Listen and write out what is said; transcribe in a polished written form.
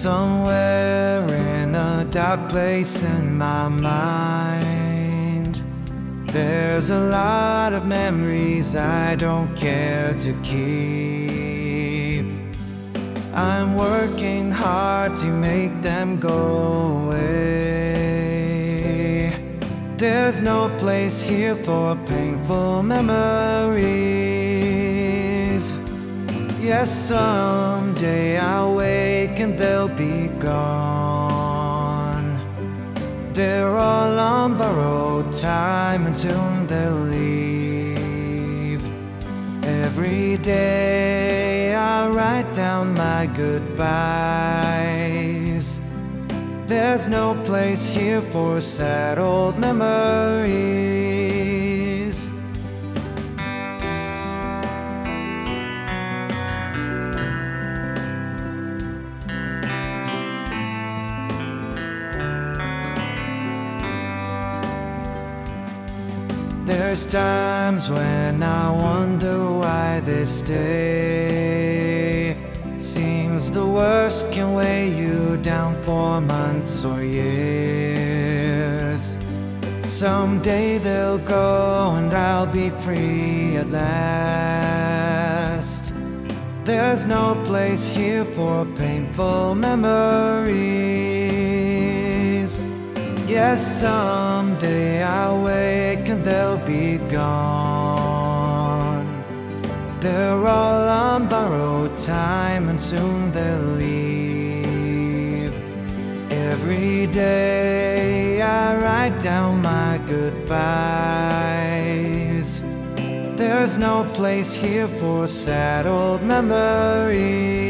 Somewhere in a dark place in my mind, there's a lot of memories I don't care to keep. I'm working hard to make them go away. There's no place here for painful memories. Yes, someday I'll wake and they'll be gone. They're all on borrowed time and soon they'll leave. Every day I write down my goodbyes. There's no place here for sad old memories. There's times when I wonder why this day seems the worst can weigh you down for months or years. Someday they'll go and I'll be free at last. There's no place here for painful memories. Yes, someday I'll wake and they'll be gone. They're all on borrowed time and soon they'll leave. Every day I write down my goodbyes. There's no place here for sad old memories.